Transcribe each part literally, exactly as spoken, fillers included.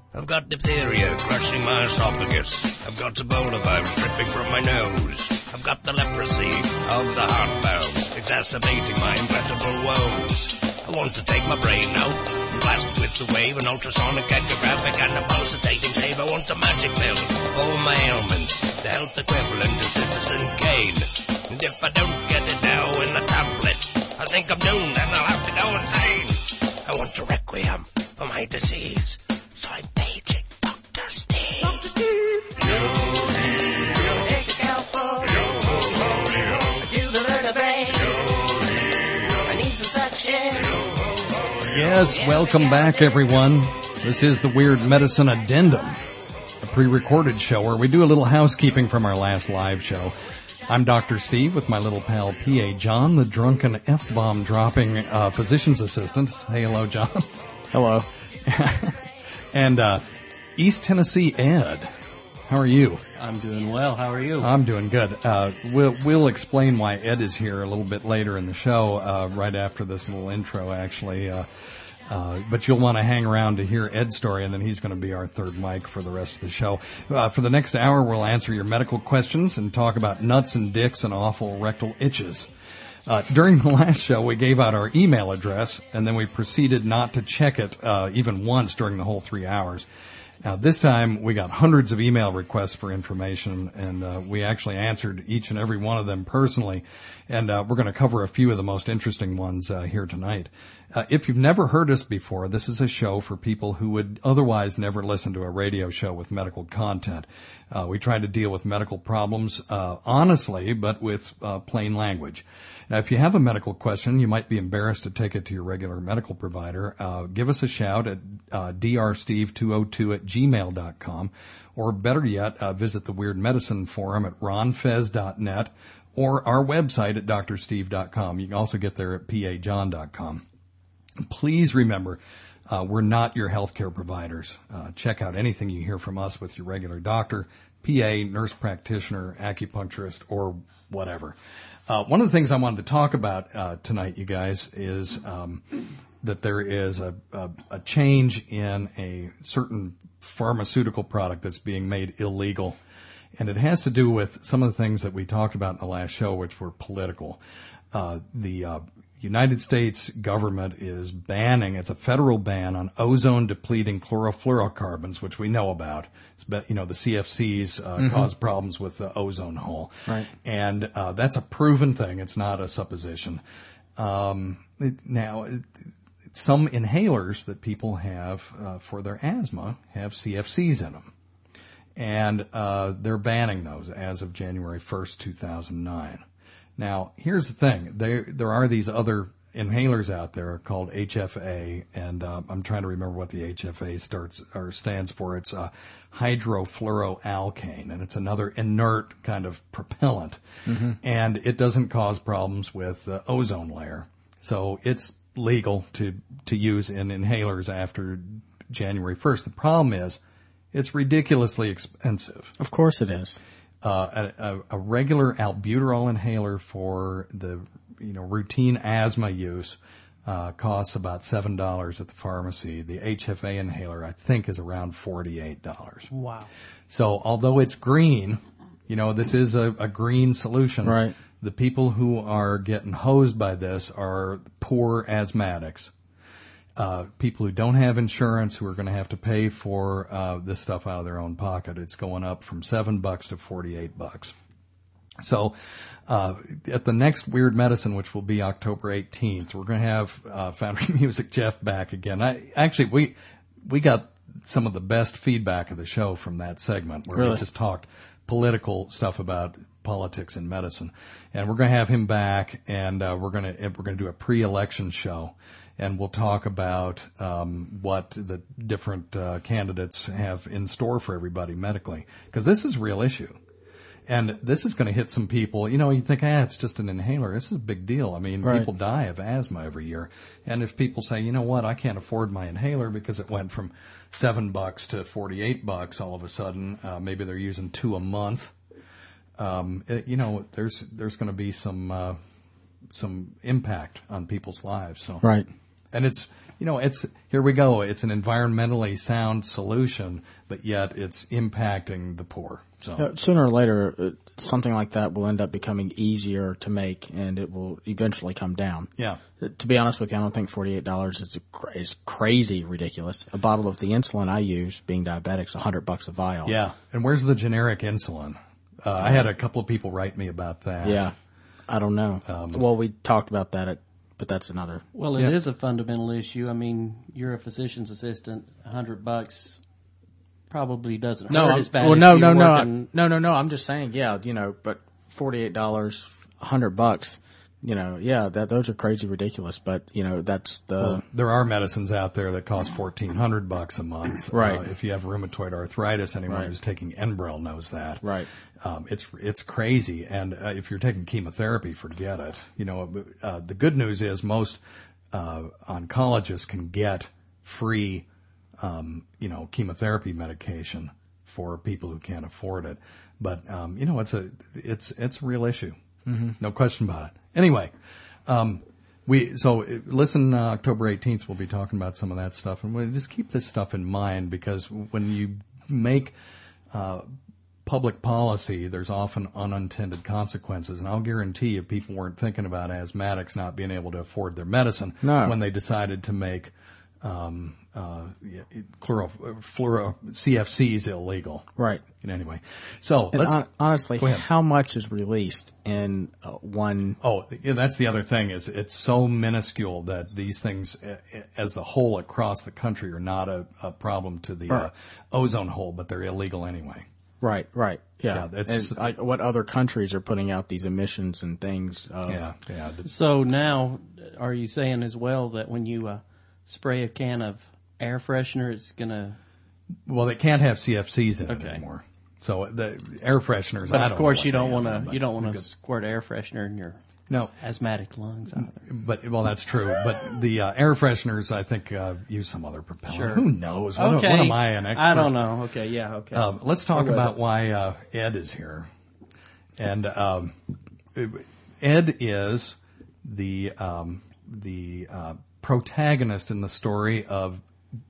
I've got diphtheria crushing my esophagus. I've got Ebola virus dripping from my nose. I've got the leprosy of the heart valve, exacerbating my incredible woes. I want to take my brain out and blast it with the wave, an ultrasonic, echographic, and a pulsating shave. I want a magic pill for all my ailments, the health equivalent to Citizen Kane. And if I don't get it now in a tablet, I think I'm doomed and I'll have to go insane. I want a requiem for my disease, so I'm paging Doctor Steve. Doctor Steve. Yo-hee-yo. Take a scalpel. Yo-ho-ho-yo. To the vertebrae. Yo-hee-yo. I need some suction. Yo-ho-ho-yo. Yes, welcome back, everyone. This is the Weird Medicine Addendum, a pre-recorded show where we do a little housekeeping from our last live show. I'm Doctor Steve with my little pal P A John, the drunken F-bomb dropping uh, physician's assistant. Say hello, John. Hello. And uh, East Tennessee Ed. How are you? I'm doing well. How are you? I'm doing good. Uh, we'll, we'll explain why Ed is here a little bit later in the show, uh, right after this little intro, actually. Uh, uh, but you'll want to hang around to hear Ed's story, and then he's going to be our third mic for the rest of the show. Uh, for the next hour, we'll answer your medical questions and talk about nuts and dicks and awful rectal itches. Uh, during the last show, we gave out our email address, and then we proceeded not to check it uh, even once during the whole three hours. Now, this time, we got hundreds of email requests for information, and uh, we actually answered each and every one of them personally, and uh, we're going to cover a few of the most interesting ones uh, here tonight. Uh, if you've never heard us before, this is a show for people who would otherwise never listen to a radio show with medical content. Uh, we try to deal with medical problems uh, honestly, but with uh, plain language. Now, if you have a medical question, you might be embarrassed to take it to your regular medical provider. Uh, give us a shout at uh, d r steve two oh two at gmail dot com, or better yet, uh, visit the Weird Medicine Forum at ron fez dot net or our website at d r steve dot com. You can also get there at p a john dot com. Please remember, uh, we're not your healthcare providers. Uh, check out anything you hear from us with your regular doctor, P A, nurse practitioner, acupuncturist, or whatever. Uh, one of the things I wanted to talk about uh, tonight, you guys, is um, that there is a, a, a change in a certain pharmaceutical product that's being made illegal. And it has to do with some of the things that we talked about in the last show, which were political. Uh, the uh, United States government is banning, it's a federal ban on ozone-depleting chlorofluorocarbons, which we know about. It's, you know, the C F Cs uh, mm-hmm. cause problems with the ozone hole. Right. And uh, that's a proven thing. It's not a supposition. Um, it, now, it, some inhalers that people have uh, for their asthma have C F Cs in them. And uh, they're banning those as of January first, two thousand nine. Now, here's the thing. There there are these other inhalers out there called H F A, and uh, I'm trying to remember what the H F A starts or stands for. It's uh, hydrofluoroalkane, and it's another inert kind of propellant. Mm-hmm. And it doesn't cause problems with the ozone layer. So it's legal to, to use in inhalers after January first. The problem is it's ridiculously expensive. Of course it is. Uh, a, a regular albuterol inhaler for the, you know, routine asthma use, uh, costs about seven dollars at the pharmacy. The H F A inhaler, I think, is around forty-eight dollars. Wow. So although it's green, you know, this is a, a green solution. Right. The people who are getting hosed by this are poor asthmatics. Uh, people who don't have insurance who are going to have to pay for uh, this stuff out of their own pocket. It's going up from seven bucks to forty-eight bucks. So uh, at the next Weird Medicine, which will be October eighteenth, we're going to have uh, Foundry Music Jeff back again. I actually we we got some of the best feedback of the show from that segment where really? we just talked political stuff about politics and medicine, and we're going to have him back, and uh, we're going to we're going to do a pre-election show. And we'll talk about um, what the different uh, candidates have in store for everybody medically, because this is a real issue. And this is going to hit some people. You know, you think, ah, it's just an inhaler. This is a big deal. I mean, right. people die of asthma every year. And if people say, you know what, I can't afford my inhaler because it went from seven bucks to forty-eight bucks all of a sudden, uh, maybe they're using two a month. Um, it, you know, there's there's going to be some uh, some impact on people's lives. So right. And it's you know, it's here we go. It's an environmentally sound solution, but yet it's impacting the poor. So uh, sooner or later, uh, something like that will end up becoming easier to make, and it will eventually come down. Yeah. Uh, to be honest with you, I don't think forty-eight dollars is a cra- is crazy ridiculous. A bottle of the insulin I use, being diabetic, is a hundred bucks a vial. Yeah. And where's the generic insulin? Uh, I had a couple of people write me about that. Yeah. I don't know. Um, well, we talked about that, at, but that's another. Well, it yeah. is a fundamental issue. I mean, you're a physician's assistant. A hundred bucks probably doesn't no, hurt I'm, as bad. Well, if no, you're no, no, working. no, no, no. I'm just saying, yeah, you know, but forty-eight dollars, a hundred bucks. You know, yeah, that those are crazy ridiculous, but you know, that's the. Well, there are medicines out there that cost fourteen hundred bucks a month. Right. Uh, if you have rheumatoid arthritis, anyone Right. who's taking Enbrel knows that. Right. Um, it's it's crazy, and uh, if you're taking chemotherapy, forget it. You know, uh, the good news is most uh, oncologists can get free, um, you know, chemotherapy medication for people who can't afford it. But um, you know, it's a it's it's a real issue. Mm-hmm. No question about it. Anyway, um, we so listen. Uh, October eighteenth, we'll be talking about some of that stuff, and we'll just keep this stuff in mind because when you make uh, public policy, there's often unintended consequences, and I'll guarantee you, people weren't thinking about asthmatics not being able to afford their medicine no. when they decided to make um, uh, chloro, fluoro, C F Cs illegal. Right. Anyway, so and let's on, honestly, how much is released in uh, one? Oh, yeah, that's the other thing is it's so minuscule that these things, uh, as a whole across the country, are not a, a problem to the right. uh, ozone hole, but they're illegal anyway. Right, right, yeah. yeah that's, and I, what other countries are putting out these emissions and things? Of, yeah, yeah. So now, are you saying as well that when you uh, spray a can of air freshener, it's gonna? Well, they can't have C F Cs in okay. it anymore. So the air fresheners. But I of don't course, know you don't want to. You don't want to squirt air freshener in your no asthmatic lungs either. But well, that's true. But the uh, air fresheners, I think, uh, use some other propellant. Sure. Who knows? What, okay. what am I, an expert? I don't know. Okay, yeah, okay. Um, let's talk Go about ahead. why uh, Ed is here. And um, Ed is the um, the uh, protagonist in the story of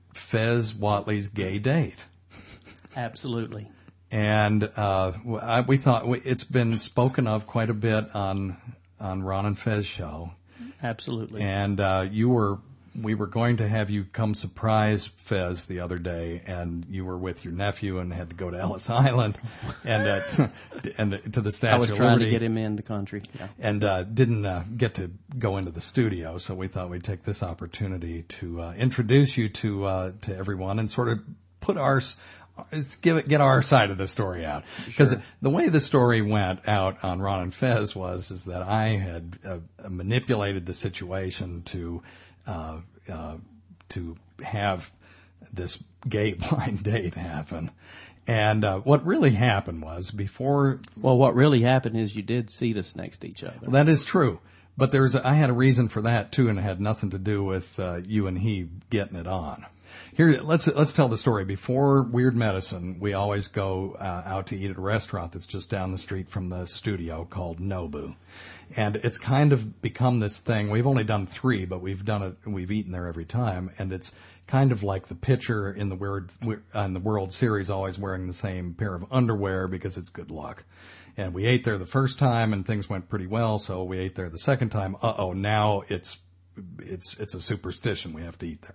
Fez Whatley's gay date. Absolutely. And uh, I, we thought it's been spoken of quite a bit on on Ron and Fez show. Absolutely. And uh, you were we were going to have you come surprise Fez the other day, and you were with your nephew and had to go to Ellis Island and uh, and to the Statue I was of trying Liberty. to get him in the country. Yeah. And uh, didn't uh, get to go into the studio, so we thought we'd take this opportunity to uh, introduce you to uh, to everyone and sort of put our give it, get our side of the story out. Because sure. the way the story went out on Ron and Fez was is that I had uh, manipulated the situation to uh, uh, to have this gay blind date happen. And uh, what really happened was before. Well, what really happened is you did seat us next to each other. Well, that is true. But there's a, I had a reason for that too, and it had nothing to do with uh, you and he getting it on. Here, let's let's tell the story. Before Weird Medicine, we always go uh, out to eat at a restaurant that's just down the street from the studio called Nobu, and it's kind of become this thing. We've only done three, but we've done it. We've eaten there every time, and it's kind of like the pitcher in the weird in the World Series, always wearing the same pair of underwear because it's good luck. And we ate there the first time, and things went pretty well. So we ate there the second time. Uh oh, now it's it's it's a superstition. We have to eat there.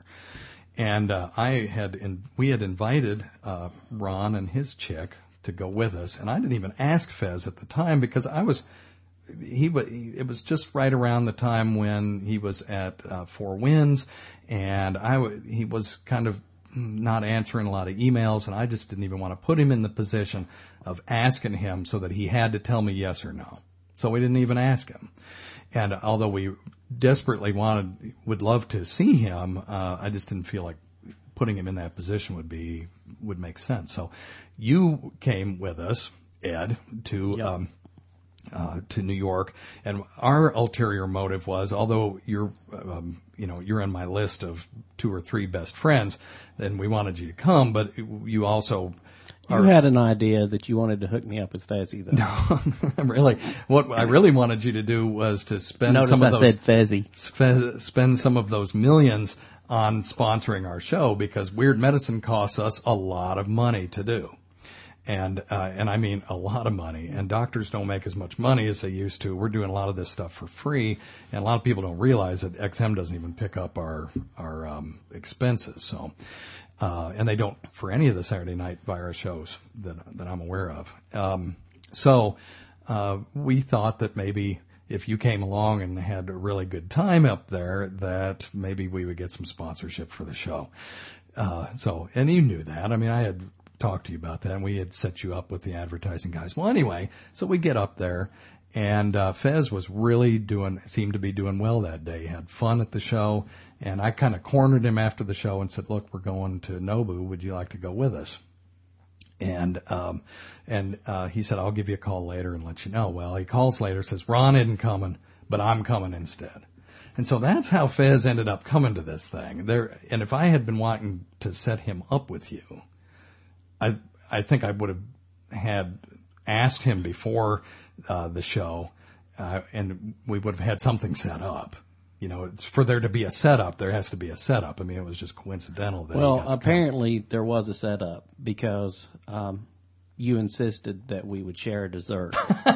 And uh, I had, in, we had invited uh, Ron and his chick to go with us, and I didn't even ask Fez at the time because I was, he was, it was just right around the time when he was at uh, Four Winds, and I, w- he was kind of not answering a lot of emails, and I just didn't even want to put him in the position of asking him so that he had to tell me yes or no. So we didn't even ask him. And although we desperately wanted, would love to see him, uh, I just didn't feel like putting him in that position would be, would make sense. So you came with us, Ed, to, yep. um, uh, to New York. And our ulterior motive was, although you're, um, you know, you're on my list of two or three best friends, then we wanted you to come, but you also, You had an idea that you wanted to hook me up with Fezzy, though. No, really. What I really wanted you to do was to spend Notice some of I those. said Fezzy. Spe- spend some of those millions on sponsoring our show because Weird Medicine costs us a lot of money to do. And, uh, and I mean a lot of money, and doctors don't make as much money as they used to. We're doing a lot of this stuff for free, and a lot of people don't realize that X M doesn't even pick up our, our, um, expenses. So, uh, and they don't for any of the Saturday Night Virus shows that, that I'm aware of. Um, so, uh, we thought that maybe if you came along and had a really good time up there, that maybe we would get some sponsorship for the show. Uh, so, and you knew that. I mean, I had talked to you about that, and we had set you up with the advertising guys. Well, anyway, so we get up there, and uh, Fez was really doing, seemed to be doing well that day. He had fun at the show, and I kind of cornered him after the show and said, look, we're going to Nobu. Would you like to go with us? And um, and uh, he said, I'll give you a call later and let you know. Well, he calls later, says, Ron isn't coming, but I'm coming instead. And so that's how Fez ended up coming to this thing. There, and if I had been wanting to set him up with you, I I think I would have had asked him before uh, the show, uh, and we would have had something set up. You know, it's, for there to be a setup, there has to be a setup. I mean, it was just coincidental that. Well, he got to apparently there was a setup because um, you insisted that we would share a dessert.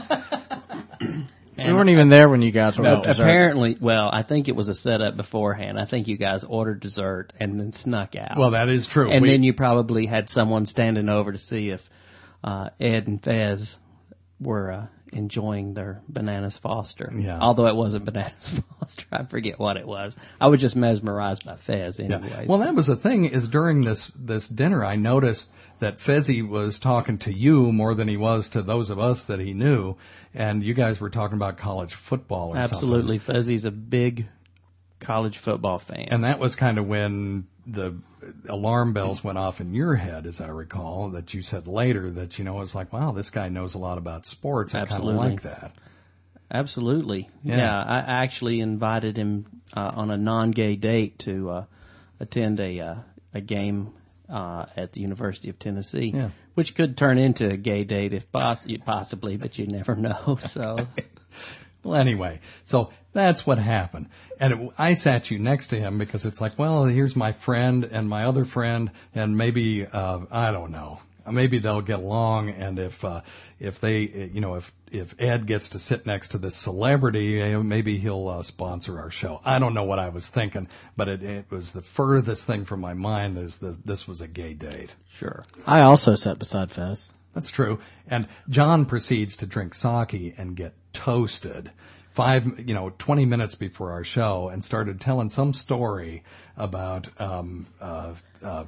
We weren't even there when you guys were No, at dessert. apparently, well, I think it was a setup beforehand. I think you guys ordered dessert and then snuck out. Well, that is true. And We- then you probably had someone standing over to see if uh, Ed and Fez were uh, enjoying their Bananas Foster. Yeah. Although it wasn't Bananas Foster. I forget what it was. I was just mesmerized by Fez Yeah. anyways. Well, that was the thing is during this, this dinner, I noticed that Fezzy was talking to you more than he was to those of us that he knew. And you guys were talking about college football or Absolutely. something. Fezzy's a big college football fan. And that was kind of when the alarm bells went off in your head, as I recall, that you said later that, you know, it's like, wow, this guy knows a lot about sports. I kind of Absolutely. like that. Absolutely. Yeah. Yeah. I actually invited him uh, on a non-gay date to uh, attend a uh, a game uh, at the University of Tennessee, Yeah. which could turn into a gay date if poss- possibly, but you never know. So, Well, anyway, so that's what happened. And it, I sat you next to him because it's like, well, here's my friend and my other friend, and maybe, uh, I don't know, maybe they'll get along. And if, uh, if they, you know, if, if Ed gets to sit next to this celebrity, eh, maybe he'll uh, sponsor our show. I don't know what I was thinking, but it, it was the furthest thing from my mind is that this was a gay date. sure. I also sat beside Fez. That's true. And John proceeds to drink sake and get toasted five, you know, twenty minutes before our show and started telling some story about, um, uh, uh,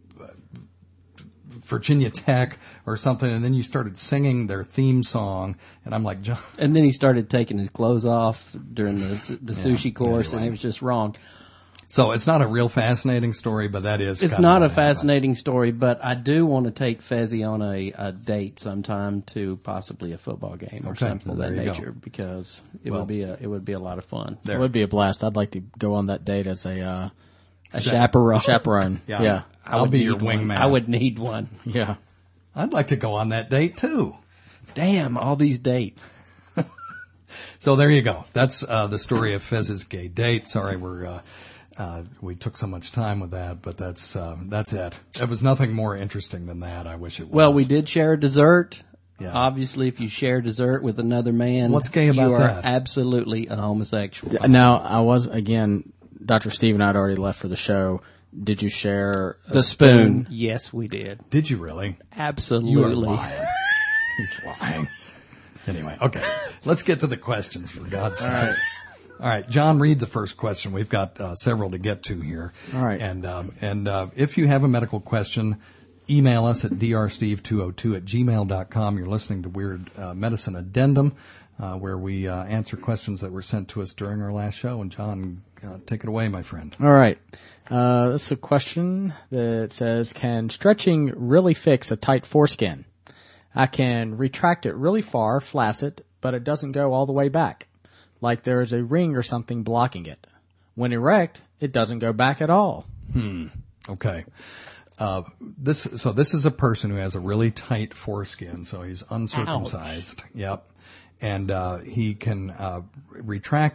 Virginia Tech or something. And then you started singing their theme song. And I'm like, John. And then he started taking his clothes off during the the sushi course, and anyway. it was just wrong. So it's not a real fascinating story, but that is It's kind of not a what happened. fascinating story, but I do want to take Fezzy on a, a date sometime to possibly a football game or Okay, something well, of that there you nature go. because it Well- would be a it would be a lot of fun. There. It would be a blast. I'd like to go on that date as a uh, A chaperone. chaperone. Yeah. Yeah. I I'll would be your need one. wingman. I would need one. Yeah. I'd like to go on that date too. Damn, all these dates. So there you go. That's uh, the story of Fez's gay date. Sorry, we're uh, uh, we took so much time with that, but that's um, that's it. It was nothing more interesting than that. I wish it was. Well, we did share a dessert. Yeah. Obviously, if you share dessert with another man, What's gay about you are that? absolutely a homosexual. Now, I was, again, Doctor Steve and I had already left for the show. Did you share a The spoon. Yes, we did. Did you really? You are Absolutely. lying. He's lying. Anyway, okay. Let's get to the questions, for God's sake. All right. All right, John, read the first question. We've got uh, several to get to here. All right. And um, and uh, if you have a medical question, email us at d r steve two oh two at gmail dot com. You're listening to Weird uh, Medicine Addendum, uh, where we uh, answer questions that were sent to us during our last show. And John, uh, take it away, my friend. All right. Uh, this is a question that says, can stretching really fix a tight foreskin? I can retract it really far, flaccid, but it doesn't go all the way back, like there is a ring or something blocking it. When erect, it doesn't go back at all. Okay. Uh, this, so this is a person who has a really tight foreskin, so he's uncircumcised. Yep. And, uh, he can, uh, retract it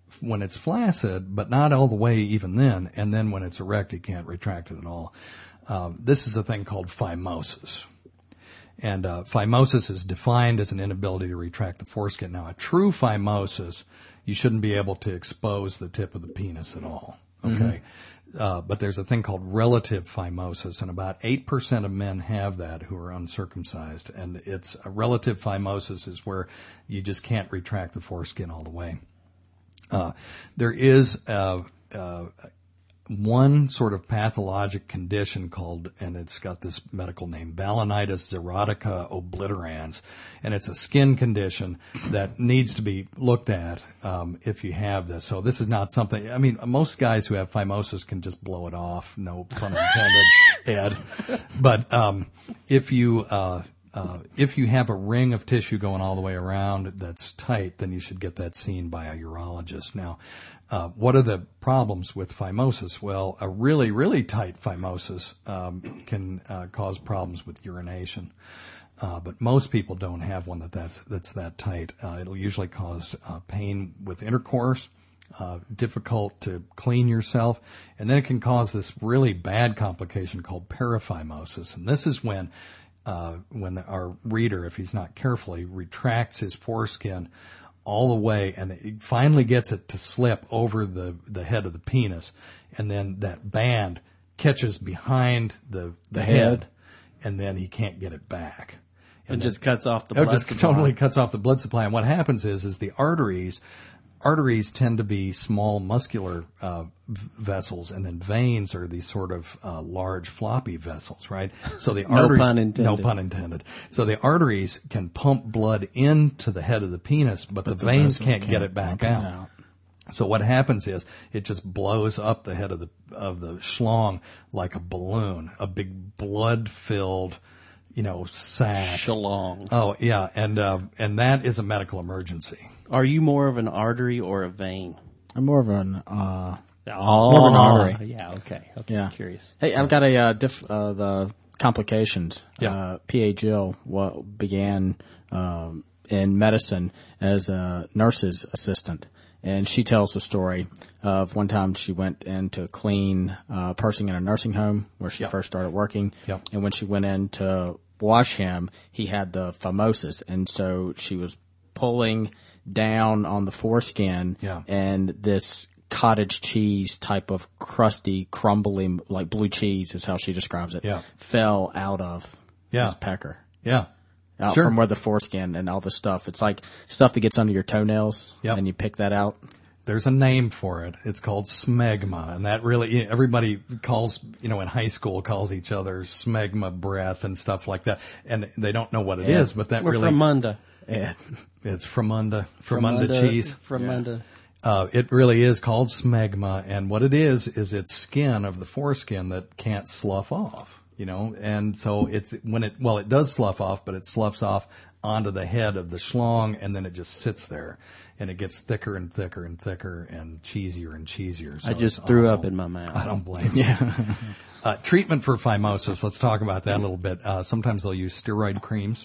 when it's flaccid, but not all the way even then. And then when it's erect, you can't retract it at all. Um, this is a thing called phimosis. And uh, phimosis is defined as an inability to retract the foreskin. Now, a true phimosis, you shouldn't be able to expose the tip of the penis at all. Okay? Mm-hmm. Uh, but there's a thing called relative phimosis, and about eight percent of men have that who are uncircumcised. And it's a relative phimosis is where you just can't retract the foreskin all the way. Uh, there is uh, uh, one sort of pathologic condition called, and it's got this medical name, balanitis xerotica obliterans, and it's a skin condition that needs to be looked at um, if you have this. So this is not something, I mean, most guys who have phimosis can just blow it off, no pun intended, Ed. But um, if you... Uh, Uh, if you have a ring of tissue going all the way around that's tight, then you should get that seen by a urologist. Now, uh, what are the problems with phimosis? Well, a really, really tight phimosis um, can uh, cause problems with urination. Uh, but most people don't have one that that's, that's that tight. Uh, it'll usually cause uh, pain with intercourse, uh, difficult to clean yourself, and then it can cause this really bad complication called paraphimosis. And this is when Uh, when our reader, if he's not careful, he retracts his foreskin all the way and it finally gets it to slip over the, the head of the penis. And then that band catches behind the, the, the head, head and then he can't get it back. And it just cuts off the blood supply. It just totally cuts off the blood supply. And what happens is, is the arteries, arteries tend to be small muscular uh, v- vessels, and then veins are these sort of uh, large floppy vessels, right? So the arteries, no pun intended. No pun intended. So the arteries can pump blood into the head of the penis, but, but the, the veins can't, can't get it back out. out. So what happens is it just blows up the head of the of the schlong like a balloon, a big blood-filled, you know, sack. Schlong. Oh yeah, and uh, and that is a medical emergency. Are you more of an artery or a vein? I'm more of an uh, oh, more of an artery. Yeah, okay. Okay, yeah. Curious. Hey, I've got a uh, diff, uh, the complications. Yeah. Uh, P A. Jill what began um, in medicine as a nurse's assistant, and she tells the story of one time she went in to clean a person in a nursing home where she Yep. first started working, Yep. and when she went in to wash him, he had the phimosis, and so she was pulling down on the foreskin, Yeah. and this cottage cheese type of crusty, crumbly, like blue cheese is how she describes it, Yeah. fell out of Yeah. his pecker. Yeah. Out Sure. from where the foreskin and all the stuff. It's like stuff that gets under your toenails, Yep. and you pick that out. There's a name for it. It's called smegma, and that really, everybody calls, you know, in high school calls each other smegma breath and stuff like that, and they don't know what it Yeah. is, but that We're really, from Munda. Yeah. it's Fromunda, Fromunda cheese. From Munda. Uh, it really is called smegma, and what it is, is it's skin of the foreskin that can't slough off, you know, and so it's, when it, well, it does slough off, but it sloughs off onto the head of the schlong, and then it just sits there, and it gets thicker and thicker and thicker and cheesier and cheesier. So I just it's threw awful. up in my mouth. I don't blame you. Yeah. Uh, treatment for phimosis, let's talk about that a little bit. Uh, sometimes they'll use steroid creams,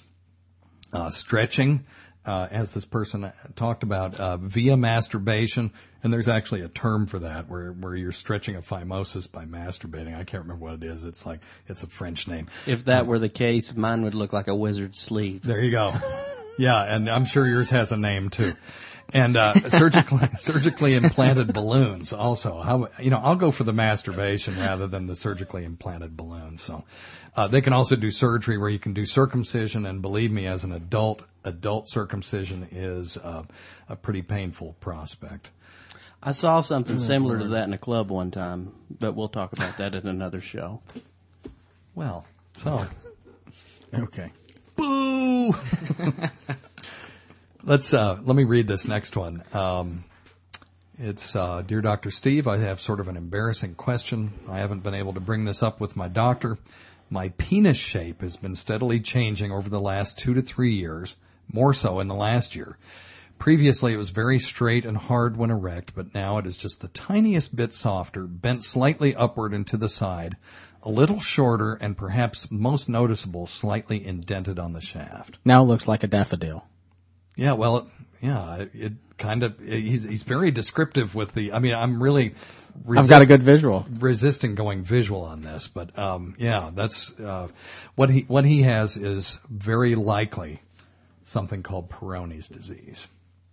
uh, stretching, uh, as this person talked about, uh, via masturbation. And there's actually a term for that where, where you're stretching a phimosis by masturbating. I can't remember what it is. It's like, it's a French name. If that were the case, mine would look like a wizard's sleeve. There you go. Yeah, and I'm sure yours has a name too. And uh, surgically surgically implanted balloons also. How, you know, I'll go for the masturbation rather than the surgically implanted balloons. So uh, they can also do surgery where you can do circumcision, and believe me, as an adult, adult circumcision is uh, a pretty painful prospect. I saw something similar to that in a club one time, but we'll talk about that in another show. Well, so Okay. boo. Let's uh, let me read this next one. Um, it's uh, Dear Doctor Steve, I have sort of an embarrassing question. I haven't been able to bring this up with my doctor. My penis shape has been steadily changing over the last two to three years, more so in the last year. Previously, it was very straight and hard when erect, but now it is just the tiniest bit softer, bent slightly upward and to the side, a little shorter, and perhaps most noticeable, slightly indented on the shaft. Now it looks like a daffodil. Yeah, well, it, yeah, it, it kind of he's he's very descriptive with the. I mean, I'm really. Resist, I've got a good visual. Resisting going visual on this, but um, yeah, that's uh, what he what he has is very likely something called Peyronie's disease,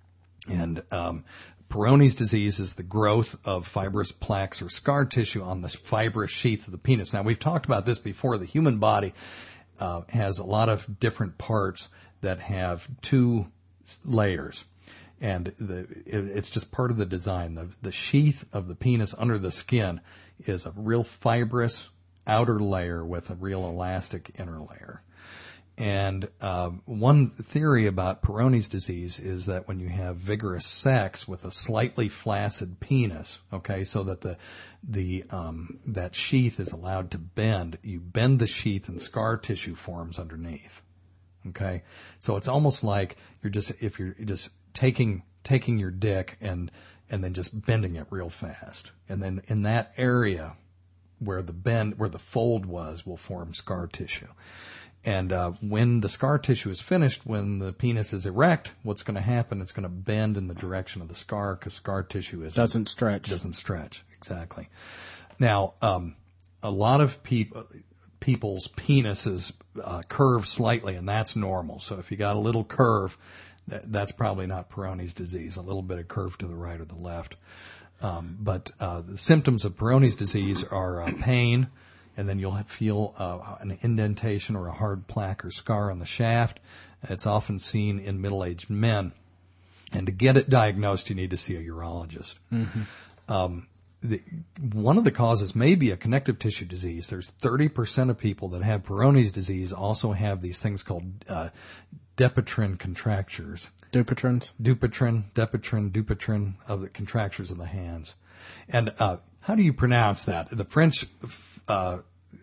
and um, Peyronie's disease is the growth of fibrous plaques or scar tissue on the fibrous sheath of the penis. Now, we've talked about this before. The human body uh, has a lot of different parts that have two layers. And the, it, it's just part of the design. The, the sheath of the penis under the skin is a real fibrous outer layer with a real elastic inner layer. And uh, one theory about Peyronie's disease is that when you have vigorous sex with a slightly flaccid penis, okay, so that the the um, that sheath is allowed to bend, you bend the sheath and scar tissue forms underneath. Okay, so it's almost like you're just if you're just taking taking your dick and and then just bending it real fast, and then in that area where the bend where the fold was will form scar tissue, and uh, when the scar tissue is finished, when the penis is erect, what's going to happen? It's going to bend in the direction of the scar because scar tissue is doesn't stretch. Doesn't stretch exactly. Now, um, a lot of people. People's penises uh, curve slightly, and that's normal. So if you got a little curve, that, that's probably not Peyronie's disease, a little bit of curve to the right or the left. Um, but uh, the symptoms of Peyronie's disease are uh, pain, and then you'll feel uh, an indentation or a hard plaque or scar on the shaft. It's often seen in middle-aged men. And to get it diagnosed, you need to see a urologist. Mm-hmm. Um, The, one of the causes may be a connective tissue disease. There's thirty percent of people that have Peyronie's disease also have these things called uh, Dupuytren contractures. Dupuytren's? Dupuytren, Dupuytren, Dupuytren of the contractures of the hands. And uh, how do you pronounce that? The French uh,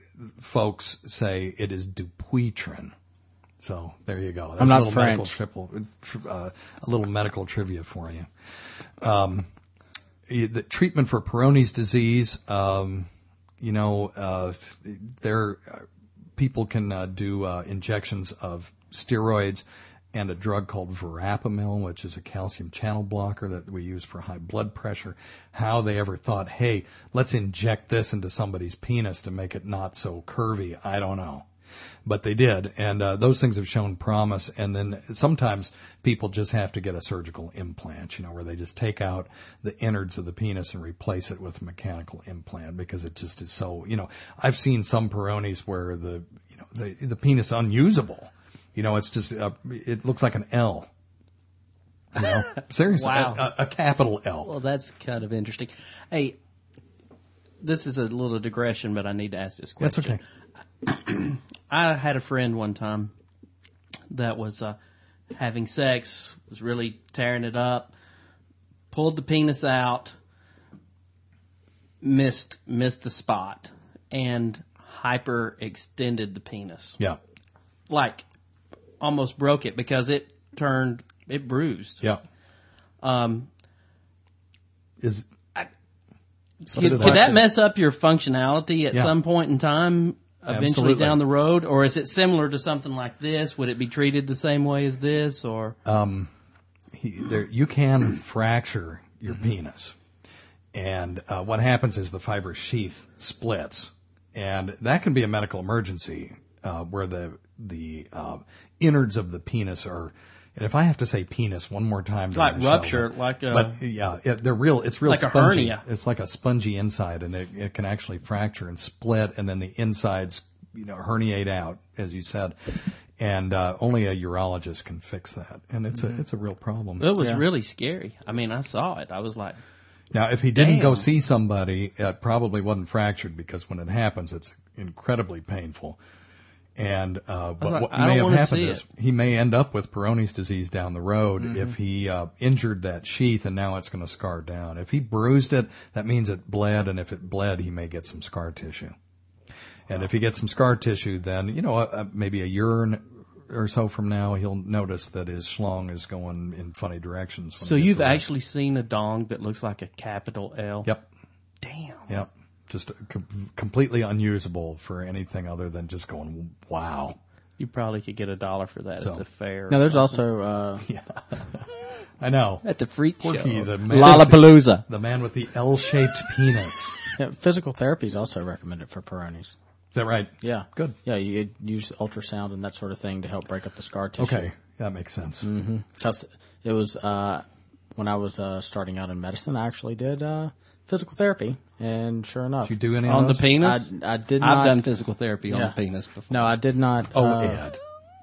folks say it is Dupuytren. So there you go. That's I'm not a little French. Medical triple, uh, a little medical trivia for you. Um, The treatment for Peyronie's disease, um, you know, uh, there people can uh, do uh, injections of steroids and a drug called verapamil, which is a calcium channel blocker that we use for high blood pressure. How they ever thought, hey, let's inject this into somebody's penis to make it not so curvy, I don't know. But they did, and uh, those things have shown promise. And then sometimes people just have to get a surgical implant, you know, where they just take out the innards of the penis and replace it with a mechanical implant because it just is so, you know, I've seen some Peyronie's where the, you know, the, the penis is unusable. You know, it's just, uh, it looks like an L. You know, seriously, Wow. a, a capital L. Well, that's kind of interesting. Hey, this is a little digression, but I need to ask this question. That's okay. I had a friend one time that was uh, having sex, was really tearing it up, pulled the penis out, missed missed the spot, and hyperextended the penis. Yeah. Like, almost broke it because it turned, it bruised. Yeah. Um, Is could, could that mess up your functionality at Yeah. some point in time? Eventually Absolutely. down the road, or is it similar to something like this? Would it be treated the same way as this, or um, he, there, you can fracture your penis, and uh, what happens is the fibrous sheath splits, and that can be a medical emergency uh, where the the uh, innards of the penis are. And if I have to say penis one more time, during like the rupture, show, like a, but yeah, it, they're real. It's real like a spongy. hernia. It's like a spongy inside, and it, it can actually fracture and split, and then the insides, you know, herniate out, as you said. And uh, only a urologist can fix that, and it's mm-hmm. a it's a real problem. it was Yeah. really scary. I mean, I saw it. I was like, Now, if he didn't go Damn. see somebody, it probably wasn't fractured because when it happens, it's incredibly painful. And uh, but like, what I may don't have wanna happened see is it. he may end up with Peyronie's disease down the road Mm-hmm. if he uh, injured that sheath, and now it's going to scar down. If he bruised it, that means it bled, and if it bled, he may get some scar tissue. And if he gets some scar tissue, then you know uh, maybe a year or so from now, he'll notice that his schlong is going in funny directions. when so it gets you've erect. actually seen a dong that looks like a capital L? Yep. Damn. Yep. Just com- completely unusable for anything other than just going, wow. You probably could get a dollar for that So- at the fair. Now, there's also uh, I know. at the freak Porky, show. the man, Lollapalooza. the man with the L-shaped penis. yeah, physical therapy is also recommended for Peyronie's. Is that right? Yeah. Good. Yeah, you use ultrasound and that sort of thing to help break up the scar tissue. Okay, that makes sense. Because it was, uh, when I was uh, starting out in medicine, I actually did uh, physical therapy. And sure enough. Did you do any On of the those? penis? I, I did I've not. done physical therapy on Yeah. the penis before. No, I did not. Oh, uh, Ed.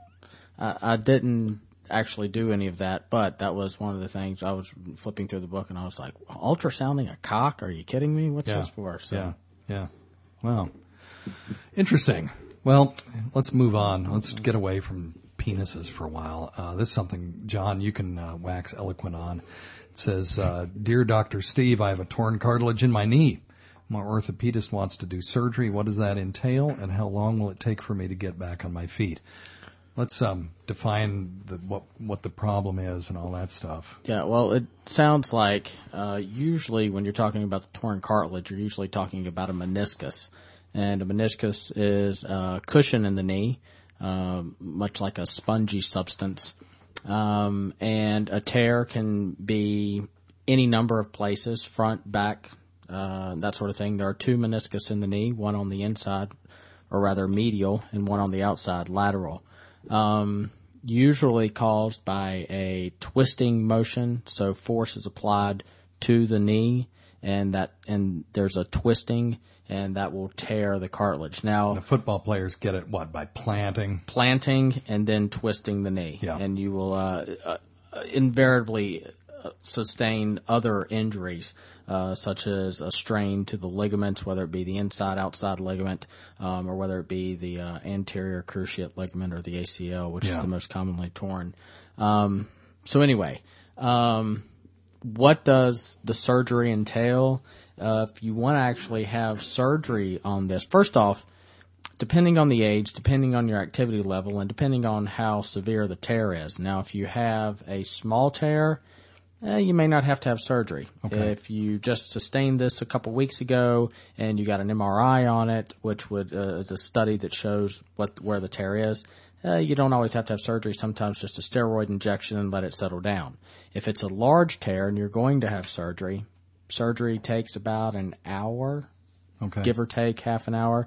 I, I didn't actually do any of that, but that was one of the things. I was flipping through the book and I was like, ultrasounding a cock? Are you kidding me? What's Yeah. this for? So, Yeah, yeah. Wow. Interesting. Well, let's move on. Let's get away from penises for a while. Uh, this is something, John, you can uh, wax eloquent on. It says, uh, Dear Doctor Steve, I have a torn cartilage in my knee. My orthopedist wants to do surgery. What does that entail, and how long will it take for me to get back on my feet? Let's um, define the, what what the problem is and all that stuff. Yeah, well, it sounds like uh, usually when you're talking about the torn cartilage, you're usually talking about a meniscus. And a meniscus is a cushion in the knee, um, much like a spongy substance. Um, and a tear can be any number of places, front, back, uh, that sort of thing. There are two meniscus in the knee, one on the inside, or rather medial, and one on the outside, lateral. Um, usually caused by a twisting motion, so force is applied to the knee, and that and there's a twisting, and that will tear the cartilage. Now, The football players get it, what, by planting? planting and then twisting the knee, Yeah. and you will uh, uh, invariably uh, sustain other injuries, uh, such as a strain to the ligaments, whether it be the inside, outside ligament, um, or whether it be the uh, anterior cruciate ligament or the A C L, which Yeah. is the most commonly torn. Um, so anyway, um, what does the surgery entail? Uh, if you want to actually have surgery on this, first off, depending on the age, depending on your activity level, and depending on how severe the tear is. Now, if you have a small tear, eh, you may not have to have surgery. Okay. If you just sustained this a couple weeks ago and you got an M R I on it, which would uh, is a study that shows what where the tear is, uh, you don't always have to have surgery. Sometimes just a steroid injection and let it settle down. If it's a large tear and you're going to have surgery, surgery takes about an hour, Okay. give or take half an hour,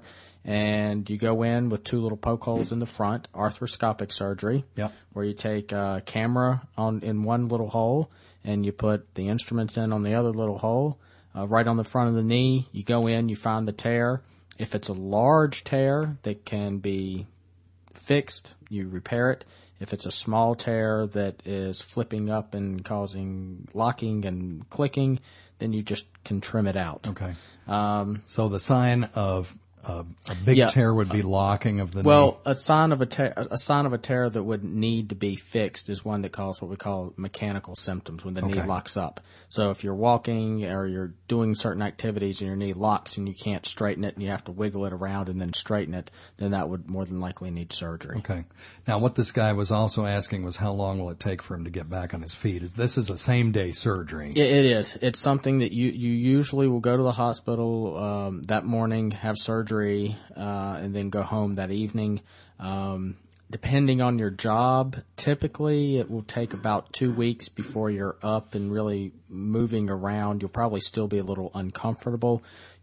and you go in with two little poke holes in the front, arthroscopic surgery, Yep. where you take a camera on in one little hole and you put the instruments in on the other little hole, uh, right on the front of the knee. You go in, you find the tear. If it's a large tear that can be fixed, you repair it. If it's a small tear that is flipping up and causing locking and clicking, then you just can trim it out. Okay. Um, so the sign of uh, a big Yeah. tear would be locking of the knee. Well, a sign of a tear, a sign of a tear that would need to be fixed is one that causes what we call mechanical symptoms when the knee Okay. locks up. So if you're walking or you're doing certain activities and your knee locks and you can't straighten it and you have to wiggle it around and then straighten it, then that would more than likely need surgery. Okay. Now, what this guy was also asking was how long will it take for him to get back on his feet? Is this is a same day surgery? It, it is. It's something that you, you usually will go to the hospital um, that morning, have surgery, uh, and then go home that evening. Um, depending on your job, typically it will take about two weeks before you're up and really moving around. You'll probably still be a little uncomfortable.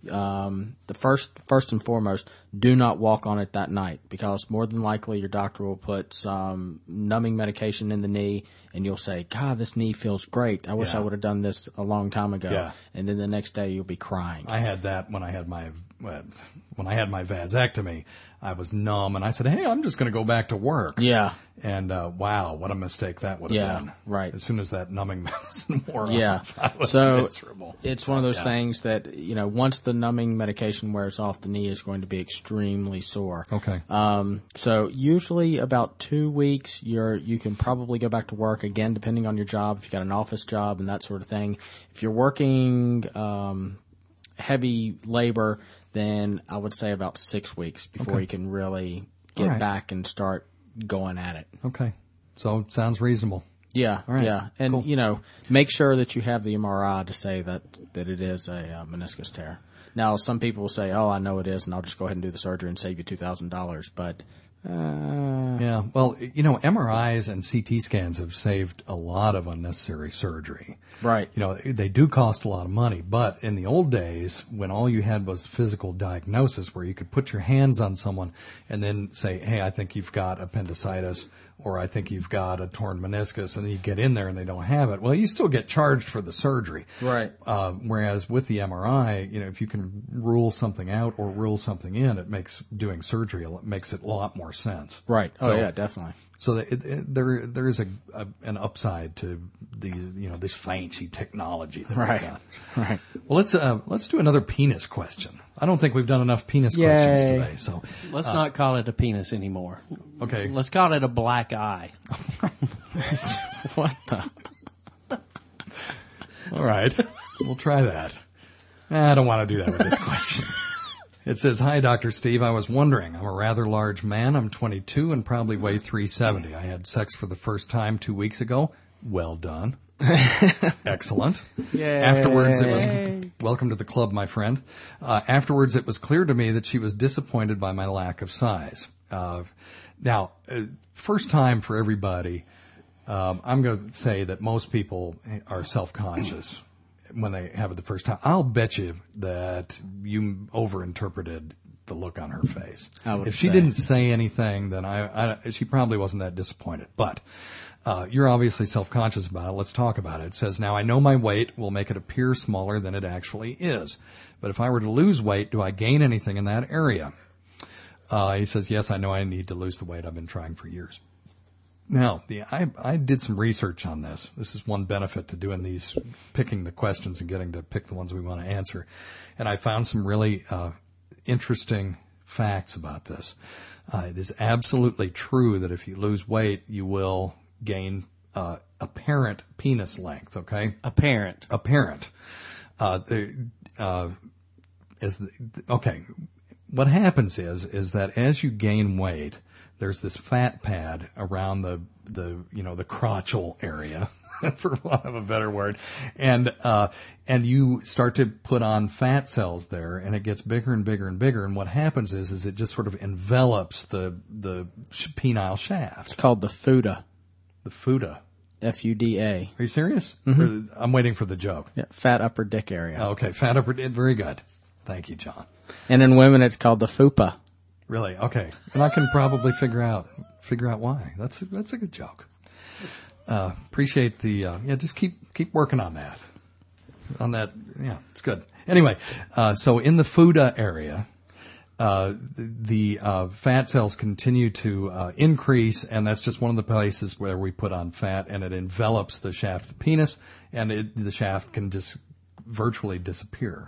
Um, the first, first and foremost, do not walk on it that night because more than likely your doctor will put some numbing medication in the knee and you'll say, God, this knee feels great. I wish Yeah. I would have done this a long time ago. Yeah. And then the next day you'll be crying. I had that when I had my when I had my vasectomy. I was numb, and I said, "Hey, I'm just going to go back to work." Yeah. And uh, wow, what a mistake that would have Yeah, been. right. As soon as that numbing medicine wore Yeah. off, I was So miserable. it's one of those Yeah. things that, you know, once the numbing medication wears off, the knee is going to be extremely sore. Okay. Um, so usually about two weeks, you're, you can probably go back to work again, depending on your job. If you got an office job and that sort of thing. If you're working, um, heavy labor, then I would say about six weeks before Okay. you can really get All right. back and start going at it. Okay. So sounds reasonable. Yeah, All right. yeah, and Cool. you know, make sure that you have the M R I to say that that it is a uh, meniscus tear. Now, some people will say, "Oh, I know it is, and I'll just go ahead and do the surgery and save you two thousand dollars." But Uh, Yeah, well, you know, M R Is and C T scans have saved a lot of unnecessary surgery. Right. You know, they do cost a lot of money, but in the old days, when all you had was physical diagnosis, where you could put your hands on someone and then say, hey, I think you've got appendicitis, or I think you've got a torn meniscus, and then you get in there and they don't have it. Well, you still get charged for the surgery. Right. Uh, whereas with the M R I, you know, if you can rule something out or rule something in, it makes doing surgery, it makes it a lot more sense. Right. Oh, So- yeah, definitely. So it, it, there, there is a, a an upside to the, you know, this fancy technology that Right. we've got. Right. Well, let's uh, let's do another penis question. I don't think we've done enough penis Yay. questions today. So, Let's not call it a penis anymore. okay, Let's call it a black eye. What the? all right, we'll try that. I don't want to do that with this question. It says, "Hi, Doctor Steve. I was wondering. I'm a rather large man. I'm twenty-two and probably weigh three seventy. I had sex for the first time two weeks ago. Well done." Excellent. Yay. Afterwards, it was, welcome to the club, my friend. Uh, afterwards, it was clear to me that she was disappointed by my lack of size. Uh, now, uh, first time for everybody, um, I'm going to say that most people are self-conscious when they have it the first time. I'll bet you that you overinterpreted the look on her face. I would If she say. didn't say anything, then I, I she probably wasn't that disappointed. But uh, you're obviously self-conscious about it. Let's talk about it. It says, now I know my weight will make it appear smaller than it actually is. But if I were to lose weight, do I gain anything in that area? Uh, he says, yes, I know I need to lose the weight. I've been trying for years. Now, the, I, I did some research on this. This is one benefit to doing these, picking the questions and getting to pick the ones we want to answer. And I found some really uh, interesting facts about this. Uh, it is absolutely true that if you lose weight, you will gain uh, apparent penis length, okay? Apparent. Apparent. Uh, the, uh, is the, okay. What happens is, is that as you gain weight, there's this fat pad around the, the, you know, the crotchal area, for want of a better word. And, uh, and you start to put on fat cells there and it gets bigger and bigger and bigger. And what happens is, is it just sort of envelops the, the penile shaft, It's called the fuda. the fuda. F U D A. Are you serious? Or- I'm waiting for the joke. Yeah, fat upper dick area. Okay. Fat upper, very good. Thank you, John. And in women, it's called the fupa. Really? Okay. And I can probably figure out figure out why. That's a, that's a good joke. Uh, appreciate the uh, yeah. Just keep keep working on that. On that, yeah, it's good. Anyway, uh, so in the fuda area, uh, the, the uh, fat cells continue to uh, increase, and that's just one of the places where we put on fat, and it envelops the shaft of the penis, and it, the shaft can just virtually disappear.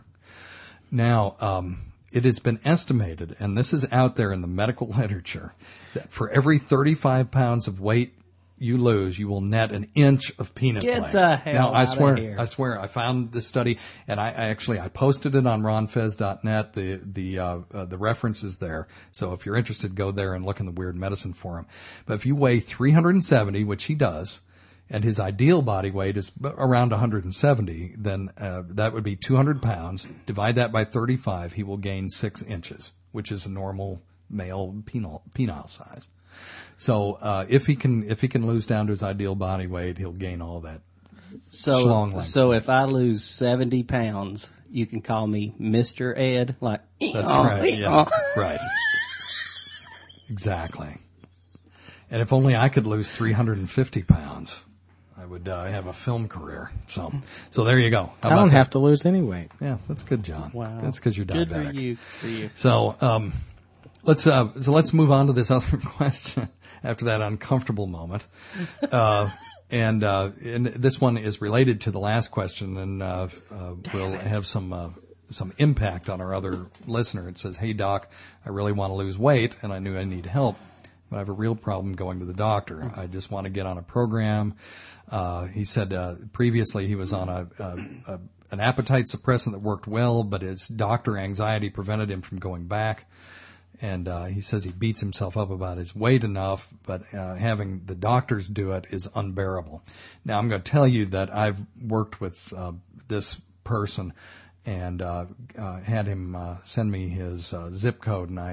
Now, um, it has been estimated, and this is out there in the medical literature, that for every thirty-five pounds of weight you lose, you will net an inch of penis Get length. the hell now, I outta swear, here. I swear, I found this study, and I, I actually I posted it on ron fez dot net. The the uh, uh, the reference is there, so if you're interested, go there and look in the Weird Medicine Forum. But if you weigh three hundred seventy, which he does, and his ideal body weight is around one hundred seventy, then uh, that would be two hundred pounds. Divide that by thirty-five, he will gain six inches, which is a normal male penile, penile size. So uh, if he can if he can lose down to his ideal body weight, he'll gain all that. So, Schlong length. so if I lose seventy pounds, you can call me Mister Ed. Like That's "Eeyaw, right. Yeah, eeyaw." right. Exactly. And if only I could lose three hundred fifty pounds, I would uh, have a film career. So, so there you go. How I don't about that? have to lose any weight. Yeah, that's good, John. Wow, That's because you're Good diabetic. for you. For you. So, um, let's uh, so let's move on to this other question after that uncomfortable moment. Uh, and uh, and this one is related to the last question, and uh, uh, will have some uh, some impact on our other listener. It says, "Hey Doc, I really want to lose weight, and I knew I need help, but I have a real problem going to the doctor. I just want to get on a program." Uh, he said uh, previously he was on a, a, a an appetite suppressant that worked well, but his doctor anxiety prevented him from going back. And uh, he says he beats himself up about his weight enough, but uh, having the doctors do it is unbearable. Now, I'm going to tell you that I've worked with uh, this person and uh, uh, had him uh, send me his uh, zip code, and I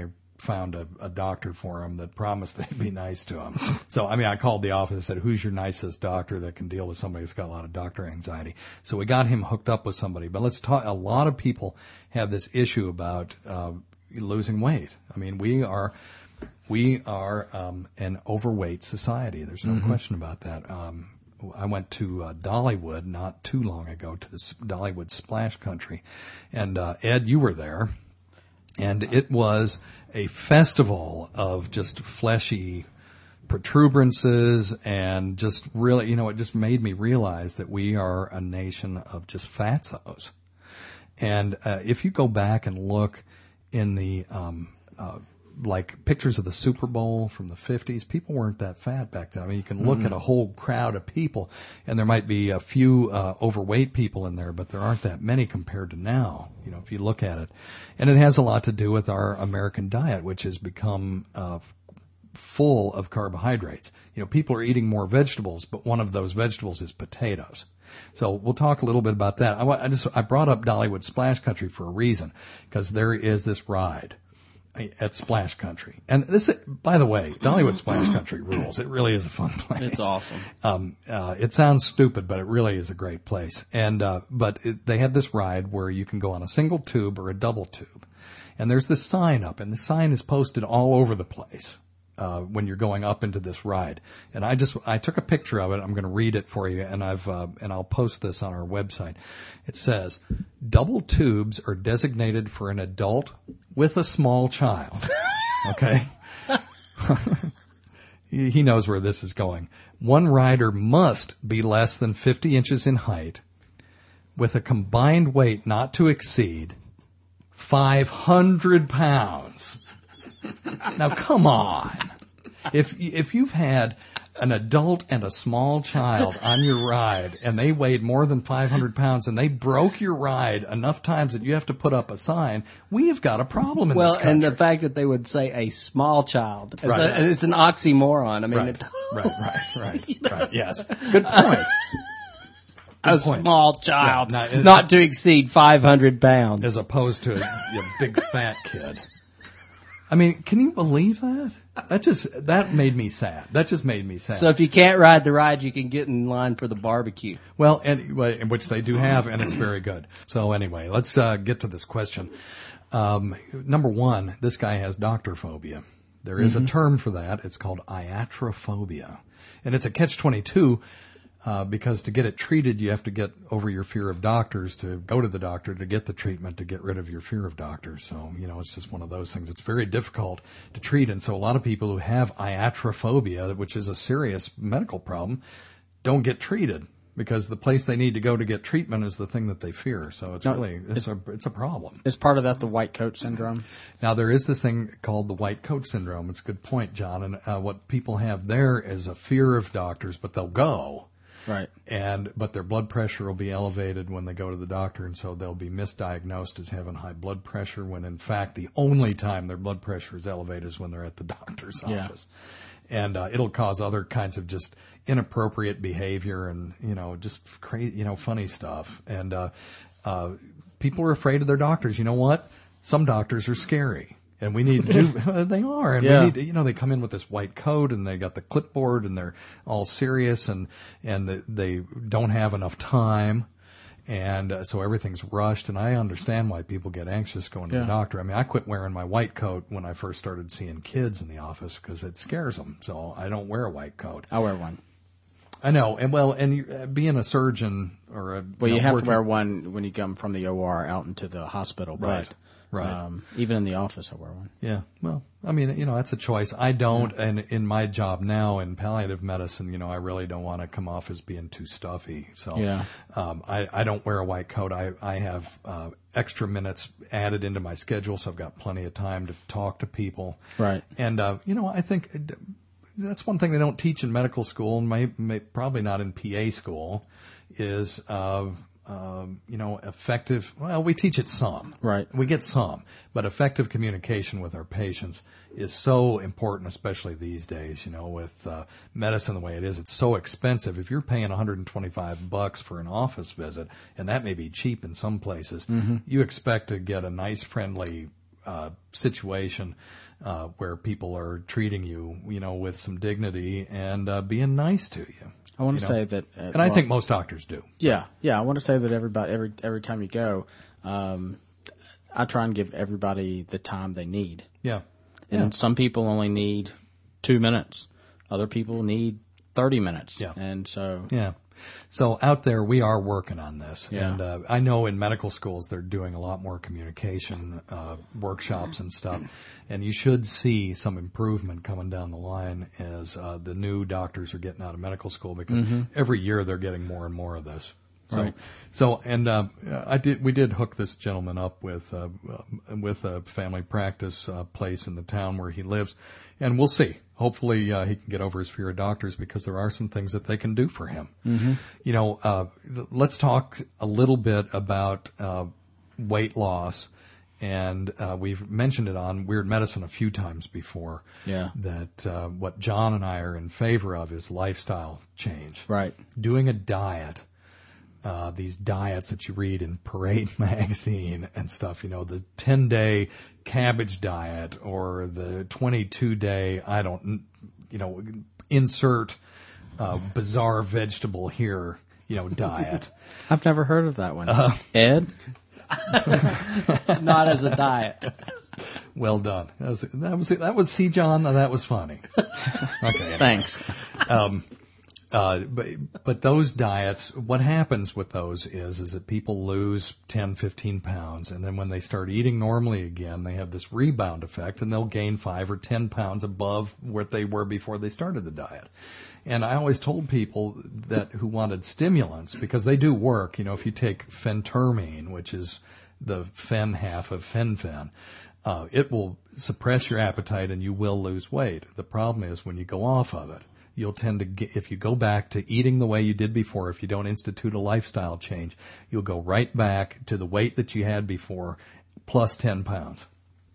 found a, a doctor for him that promised they'd be nice to him. So, I mean, I called the office and said, who's your nicest doctor that can deal with somebody that's got a lot of doctor anxiety? So we got him hooked up with somebody. But let's talk, a lot of people have this issue about uh, losing weight. I mean, we are... We are um, an overweight society. There's no mm-hmm. question about that. Um, I went to uh, Dollywood not too long ago, to the Dollywood Splash Country. And uh, Ed, you were there. And it was a festival of just fleshy protuberances and just really, you know, it just made me realize that we are a nation of just fatzos. And uh, if you go back and look in the... Um, uh, like pictures of the Super Bowl from the fifties, people weren't that fat back then. I mean, you can look mm. at a whole crowd of people, and there might be a few uh, overweight people in there, but there aren't that many compared to now, you know, if you look at it. And it has a lot to do with our American diet, which has become uh, full of carbohydrates. You know, people are eating more vegetables, but one of those vegetables is potatoes. So we'll talk a little bit about that. I, I just I brought up Dollywood Splash Country for a reason, because there is this ride at Splash Country. And this, by the way, Dollywood Splash Country rules. It really is a fun place. It's awesome. Um, uh, it sounds stupid, but it really is a great place. And, uh, but it, they have this ride where you can go on a single tube or a double tube. And there's this sign up, and the sign is posted all over the place, uh, when you're going up into this ride. And I just, I took a picture of it. I'm going to read it for you, and I've, uh, and I'll post this on our website. It says, double tubes are designated for an adult with a small child. Okay? He knows where this is going. One rider must be less than fifty inches in height with a combined weight not to exceed five hundred pounds. Now, come on. If, if you've had an adult and a small child on your ride, and they weighed more than five hundred pounds, and they broke your ride enough times that you have to put up a sign, we have got a problem in well, this country. And the fact that they would say a small child, it's, right. a, it's an oxymoron. I mean, right, it, right, right, right, you know? right. Yes, good point. A point. small child, yeah, not, not to exceed five hundred pounds, as opposed to a, a big fat kid. I mean, can you believe that? That just, that made me sad. That just made me sad. So if you can't ride the ride, you can get in line for the barbecue. Well, and, which they do have, and it's very good. So anyway, let's uh, get to this question. Um, number one, this guy has doctor phobia. There is mm-hmm. a term for that. It's called iatrophobia. And it's a catch twenty-two. Uh, because to get it treated, you have to get over your fear of doctors, to go to the doctor, to get the treatment, to get rid of your fear of doctors. So, you know, it's just one of those things. It's very difficult to treat. And so a lot of people who have iatrophobia, which is a serious medical problem, don't get treated because the place they need to go to get treatment is the thing that they fear. So it's no, really, it's, it's a, it's a problem. Is part of that the white coat syndrome? Now, there is this thing called the white coat syndrome. It's a good point, John. And uh, what people have there is a fear of doctors, but they'll go. Right. And, but their blood pressure will be elevated when they go to the doctor, and so they'll be misdiagnosed as having high blood pressure when in fact the only time their blood pressure is elevated is when they're at the doctor's yeah. office. And, uh, it'll cause other kinds of just inappropriate behavior and, you know, just crazy, you know, funny stuff. And, uh, uh, people are afraid of their doctors. You know what? Some doctors are scary. And we need to do, they are, and yeah. we need to, you know, they come in with this white coat and they got the clipboard and they're all serious and, and they don't have enough time. And uh, so everything's rushed. And I understand why people get anxious going to yeah. the doctor. I mean, I quit wearing my white coat when I first started seeing kids in the office because it scares them. So I don't wear a white coat. I wear one. I know. And well, and you, uh, being a surgeon or a, well, you, know, you have working, to wear one when you come from the O R out into the hospital. But, right. Right. Um, even in the office, I wear one. Yeah. Well, I mean, you know, that's a choice. I don't, and in my job now in palliative medicine, you know, I really don't want to come off as being too stuffy. So, yeah. um, I, I don't wear a white coat. I, I have, uh, extra minutes added into my schedule, so I've got plenty of time to talk to people. Right. And, uh, you know, I think that's one thing they don't teach in medical school, and may, may, probably not in P A school, is, uh, Um, you know, effective, well, we teach it some. Right. We get some. But effective communication with our patients is so important, especially these days, you know, with uh, medicine the way it is. It's so expensive. If you're paying one hundred twenty-five bucks for an office visit, and that may be cheap in some places, mm-hmm. you expect to get a nice, friendly uh, situation uh, where people are treating you, you know, with some dignity and uh, being nice to you. I want you to know? say that, uh, and I well, think most doctors do. Yeah, yeah. I want to say that everybody, every every time you go, um, I try and give everybody the time they need. Yeah, And yeah. some people only need two minutes. Other people need thirty minutes. Yeah. And so, Yeah. So out there, we are working on this. Yeah. And uh, I know in medical schools, they're doing a lot more communication uh, workshops and stuff. And you should see some improvement coming down the line as uh, the new doctors are getting out of medical school, because Mm-hmm. every year they're getting more and more of this. So, Right. so, and uh, I did. We did hook this gentleman up with uh, uh, with a family practice uh, place in the town where he lives, and we'll see. Hopefully, uh, he can get over his fear of doctors, because there are some things that they can do for him. Mm-hmm. You know, uh, th- let's talk a little bit about uh, weight loss. And uh, we've mentioned it on Weird Medicine a few times before. Yeah. That uh, what John and I are in favor of is lifestyle change. right. Doing a diet. Uh, these diets that you read in Parade magazine and stuff, you know, the ten day cabbage diet or the twenty-two day, I don't, you know, insert uh, bizarre vegetable here, you know, diet. I've never heard of that one. Uh, Ed? Not as a diet. Well done. That was, that was, that was, see, John, that was funny. Okay. anyway. Thanks. Uh, but, but those diets, what happens with those is, is that people lose ten, fifteen pounds. And then when they start eating normally again, they have this rebound effect, and they'll gain five or ten pounds above what they were before they started the diet. And I always told people that who wanted stimulants, because they do work, you know, if you take phentermine, which is the fen half of fen-phen, uh, it will suppress your appetite and you will lose weight. The problem is when you go off of it, you'll tend to get, if you go back to eating the way you did before, if you don't institute a lifestyle change, you'll go right back to the weight that you had before plus ten pounds.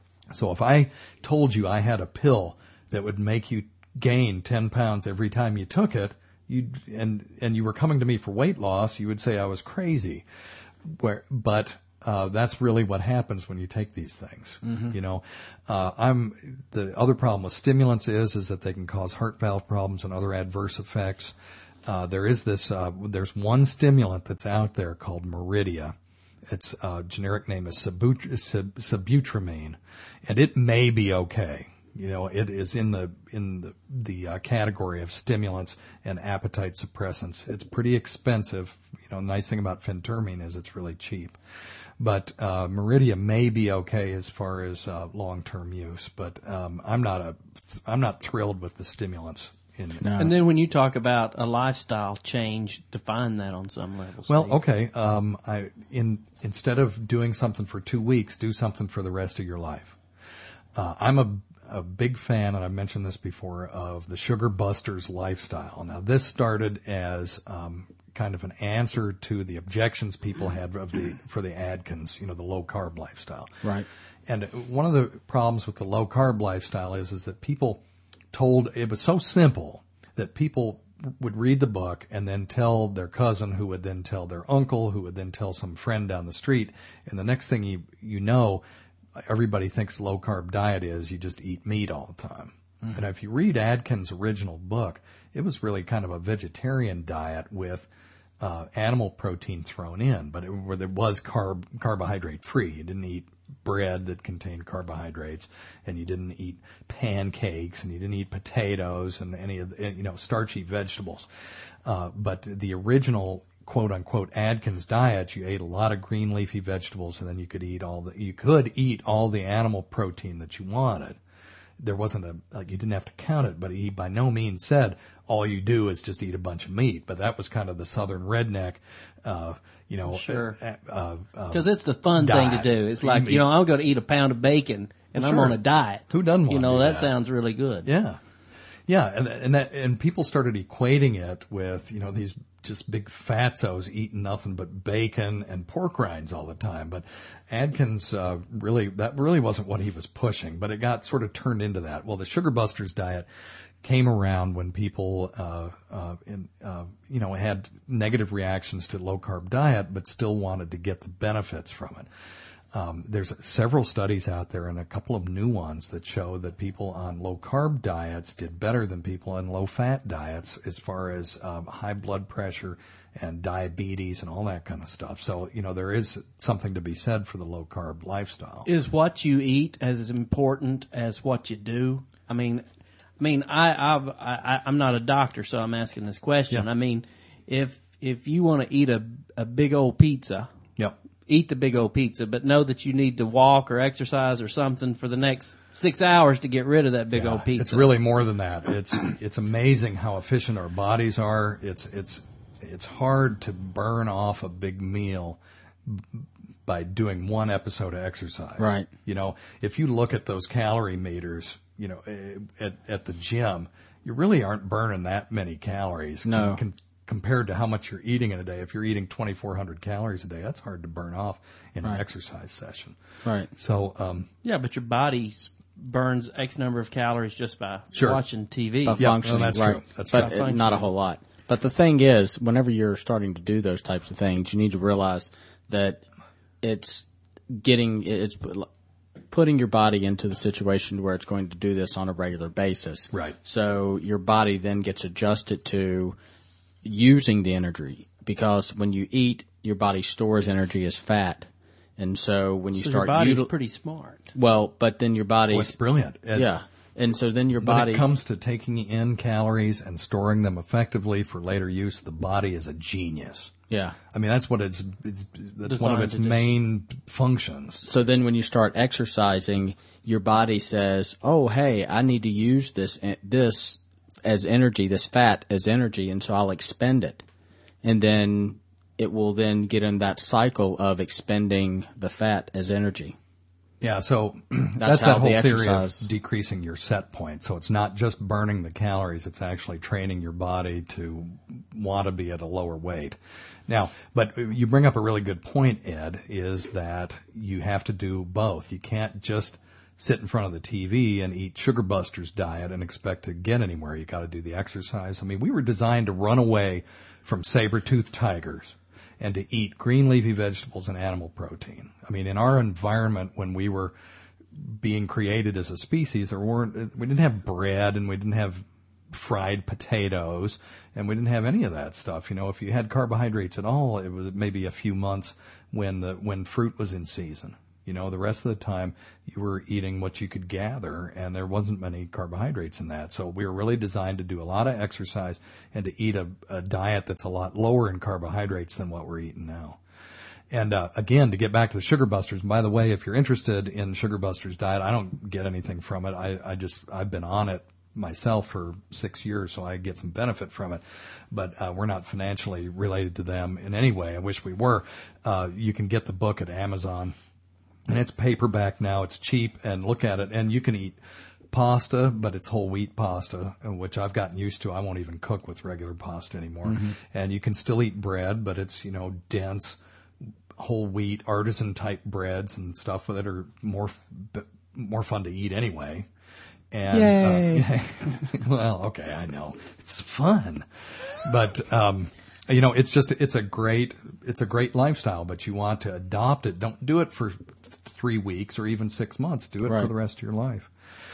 So if I told you I had a pill that would make you gain ten pounds every time you took it, you and and you were coming to me for weight loss, you would say I was crazy. Where, but Uh, that's really what happens when you take these things. Mm-hmm. You know, uh, I'm, the other problem with stimulants is, is that they can cause heart valve problems and other adverse effects. Uh, there is this, uh, there's one stimulant that's out there called Meridia. Its uh, generic name is Sibut- Sib- Sibutramine, and it may be okay. You know, it is in the in the, the uh, category of stimulants and appetite suppressants. It's pretty expensive. You know, the nice thing about phentermine is it's really cheap. But uh, Meridia may be okay as far as uh, long-term use. But um, I'm not a I'm not thrilled with the stimulants. In, No. And then when you talk about a lifestyle change, define that on some levels. Well, Steve. okay. Um, I in instead of doing something for two weeks, do something for the rest of your life. Uh, I'm a a big fan, and I've mentioned this before, of the Sugar Busters lifestyle. Now, this started as um, kind of an answer to the objections people had of the for the Atkins, you know, the low carb lifestyle. Right. And one of the problems with the low carb lifestyle is is that people told it was so simple that people would read the book and then tell their cousin, who would then tell their uncle, who would then tell some friend down the street, and the next thing you you know, everybody thinks low carb diet is you just eat meat all the time. Mm-hmm. And if you read Atkins' original book, it was really kind of a vegetarian diet with uh, animal protein thrown in, but it, where there was carb carbohydrate free. You didn't eat bread that contained carbohydrates, and you didn't eat pancakes, and you didn't eat potatoes and any of the, you know, starchy vegetables. Uh, but the original quote unquote Atkins diet, you ate a lot of green leafy vegetables, and then you could eat all the you could eat all the animal protein that you wanted. There wasn't a like you didn't have to count it, but he by no means said all you do is just eat a bunch of meat. But that was kind of the southern redneck, uh, you know, Sure. uh, uh, Because it's the fun diet. thing to do. It's like, You you know, I'm going to eat a pound of bacon and I'm Sure. on a diet. Who doesn't You wanna know, do that that? sounds really good. Yeah. Yeah, and and that and people started equating it with, you know, these just big fatzos eating nothing but bacon and pork rinds all the time. But Atkins uh, really that really wasn't what he was pushing, but it got sort of turned into that. Well, the Sugar Busters diet came around when people, uh, uh, in, uh, you know, had negative reactions to low carb diet, but still wanted to get the benefits from it. Um, there's several studies out there and a couple of new ones that show that people on low-carb diets did better than people on low-fat diets as far as um, high blood pressure and diabetes and all that kind of stuff. So, you know, there is something to be said for the low-carb lifestyle. Is what you eat as important as what you do? I mean, I mean, I, I've, I, I'm not a doctor, so I'm asking this question. Yeah. I mean, if if you want to eat a a big old pizza, Yep. eat the big old pizza, but know that you need to walk or exercise or something for the next six hours to get rid of that big Yeah, old pizza. It's really more than that. It's it's amazing how efficient our bodies are. It's it's it's hard to burn off a big meal b- by doing one episode of exercise. Right. You know, if you look at those calorie meters, you know, eh, at at the gym, you really aren't burning that many calories. No. Con- con- compared to how much you're eating in a day. If you're eating twenty-four hundred calories a day, that's hard to burn off in an Right. exercise session. Right. So, um, Yeah, but your body s- burns X number of calories just by Sure. watching T V. By Yeah, functioning, well, that's right. true. That's but true. uh, not a whole lot. But the thing is, whenever you're starting to do those types of things, you need to realize that it's getting it's putting your body into the situation where it's going to do this on a regular basis. Right. So your body then gets adjusted to using the energy, because when you eat, your body stores energy as fat, and so when you So start your body's util- pretty smart. well, but then your body, well, it's brilliant. It- yeah, and so then your When body it comes to taking in calories and storing them effectively for later use, the body is a genius. yeah. I mean, that's what it's, it's that's one of Designed its to just- main functions. So then when you start exercising, your body says, "Oh, hey, I need to use this this as energy, this fat as energy, and so I'll expend it." And then it will then get in that cycle of expending the fat as energy. Yeah, so that's, how that whole the theory exercise- of decreasing your set point. So it's not just burning the calories, it's actually training your body to want to be at a lower weight. Now, but you bring up a really good point, Ed, is that you have to do both. You can't just sit in front of the T V and eat Sugar Busters diet and expect to get anywhere. You got to do the exercise. I mean, we were designed to run away from saber-toothed tigers and to eat green leafy vegetables and animal protein. I mean, in our environment, when we were being created as a species, there weren't, we didn't have bread and we didn't have fried potatoes and we didn't have any of that stuff. You know, if you had carbohydrates at all, it was maybe a few months when the, when fruit was in season. You know, the rest of the time you were eating what you could gather, and there wasn't many carbohydrates in that. So we were really designed to do a lot of exercise and to eat a, a diet that's a lot lower in carbohydrates than what we're eating now. And uh, again, to get back to the Sugar Busters, by the way, if you're interested in Sugar Busters diet, I don't get anything from it. I, I just, I've been on it myself for six years, so I get some benefit from it. But uh, we're not financially related to them in any way. I wish we were. Uh, you can get the book at Amazon. And it's paperback now. It's cheap, and look at it. And you can eat pasta, but it's whole wheat pasta, which I've gotten used to. I won't even cook with regular pasta anymore. Mm-hmm. And you can still eat bread, but it's, you know, dense, whole wheat, artisan type breads and stuff that are more more fun to eat anyway. And Yay. Uh, well, okay, I know it's fun, but um, you know, it's just it's a great it's a great lifestyle. But you want to adopt it. Don't do it for th- three weeks or even six months. Do it Right. for the rest of your life,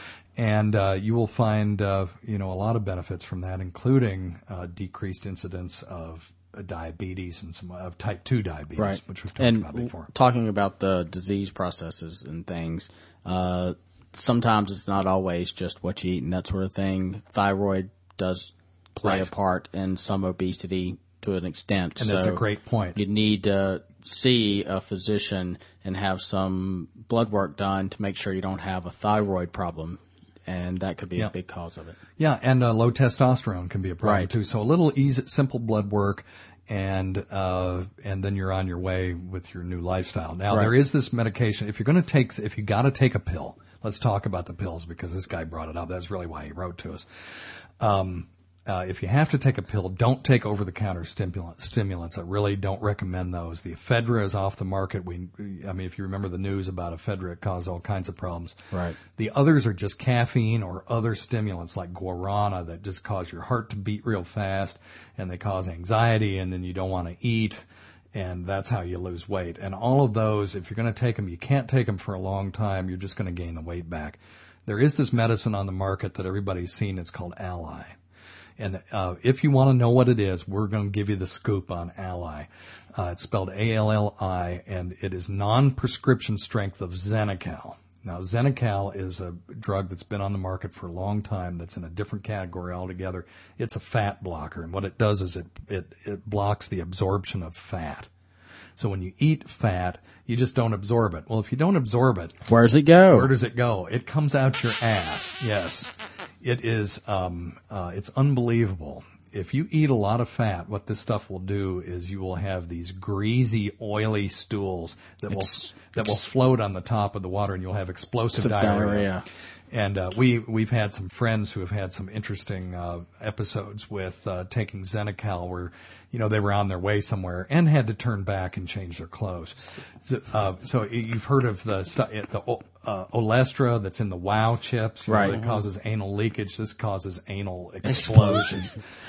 and uh, you will find uh, you know a lot of benefits from that, including uh, decreased incidence of uh, diabetes and some of type two diabetes, Right. which we've talked and about before. talking about the disease processes and things, uh, sometimes it's not always just what you eat and that sort of thing. Thyroid does play Right. a part in some obesity to an extent. And that's so a great point. You need to see a physician and have some blood work done to make sure you don't have a thyroid problem, and that could be Yeah. a big cause of it. Yeah, and uh, low testosterone can be a problem Right. too. So a little easy, simple blood work, and uh, and then you're on your way with your new lifestyle. Now Right. there is this medication. If you're going to take, if you got to take a pill, let's talk about the pills because this guy brought it up. That's really why he wrote to us. Um, uh, if you have to take a pill, don't take over-the-counter stimulant, stimulants. I really don't recommend those. The ephedra is off the market. We, I mean, if you remember the news about ephedra, it caused all kinds of problems. Right. The others are just caffeine or other stimulants like guarana that just cause your heart to beat real fast, and they cause anxiety, and then you don't want to eat. and that's how you lose weight. And all of those, if you're going to take them, you can't take them for a long time. You're just going to gain the weight back. There is this medicine on the market that everybody's seen. It's called Ally. And uh, if you want to know what it is, we're going to give you the scoop on Ally. Uh, it's spelled A L L I, and it is non-prescription strength of Xenical. Now, Xenical is a drug that's been on the market for a long time that's in a different category altogether. It's a fat blocker, and what it does is it, it, it blocks the absorption of fat. So when you eat fat, you just don't absorb it. Well, if you don't absorb it, where does it go? Where does it go? It comes out your ass. Yes. It is, um, uh, it's unbelievable. If you eat a lot of fat, what this stuff will do is you will have these greasy, oily stools that will Ex- that will float on the top of the water, and you'll have explosive Explosive diarrhea. diarrhea. And uh, we we've had some friends who have had some interesting uh, episodes with uh, taking Xenical, where you know they were on their way somewhere and had to turn back and change their clothes. So, uh, so you've heard of the stu- the uh, Olestra that's in the Wow chips, you know, Right. that causes anal leakage. This causes anal explosion.